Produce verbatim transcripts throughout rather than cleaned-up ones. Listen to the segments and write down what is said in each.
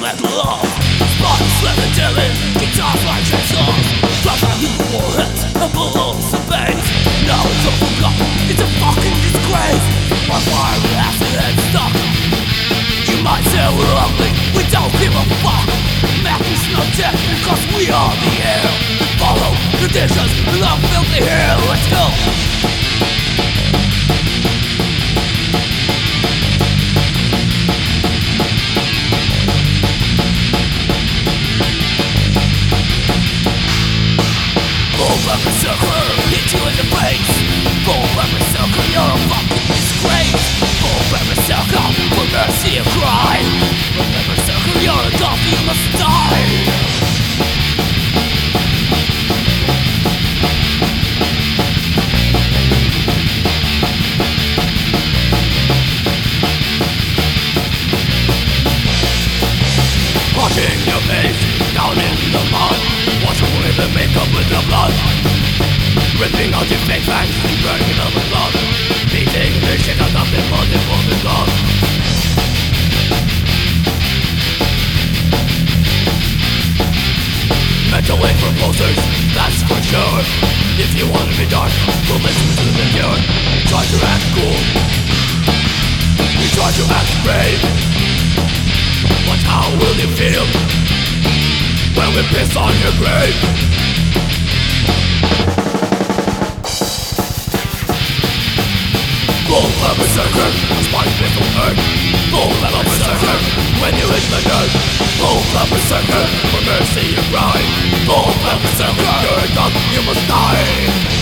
metal love. Spots left and chilling, guitars like chainsaws. Drop my beautiful heads and balloons and bass. Now it's all forgotten, it's a fucking disgrace. My fire acid and stuck. You might say we're ugly, we don't give a fuck. Mac is not dead because we are the air. Follow traditions, love filthy hair, let's go. Hit you in the face. Full pepper circle, you're a fucking disgrace. Full pepper circle, for mercy a cry. Full pepper circle, you're a dog, you must die. Washing your face down in the mud. Wash away the makeup with the blood. Ripping out your fake fangs and burning them with blood. Beating the shit out of the body for the god. Mental way for posters, that's for sure. If you wanna be dark, we'll listen to the cure. Try to act cool, we try to act brave. But how will you feel when we piss on your grave? Full of berserker, spikes little hurt. Full of berserker, when you hit the dirt. Full of berserker, for mercy you cry. Full of berserker, you're a dog, you must die.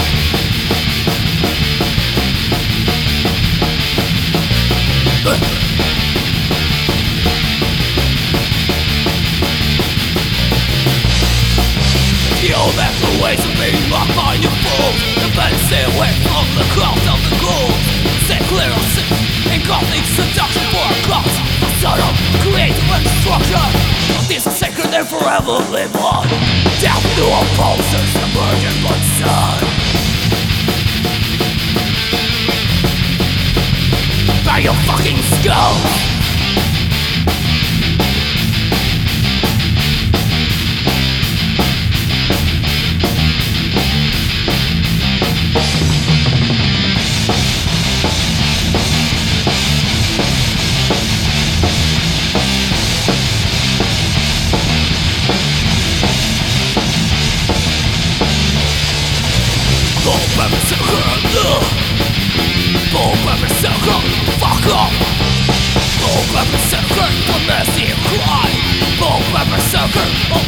You'll have to waste of being mocked by your fools. And then stay away from the crowd of the ghouls. Stay clear of sin and gothic seduction for a cause. A sort of creative destruction. This is sacred and forever live on. Death to opposers, the virgin blood sun. By your fucking skull. Full pepper circle, full pepper circle, fuck off. Full pepper circle, for mercy and cry. Full pepper circle,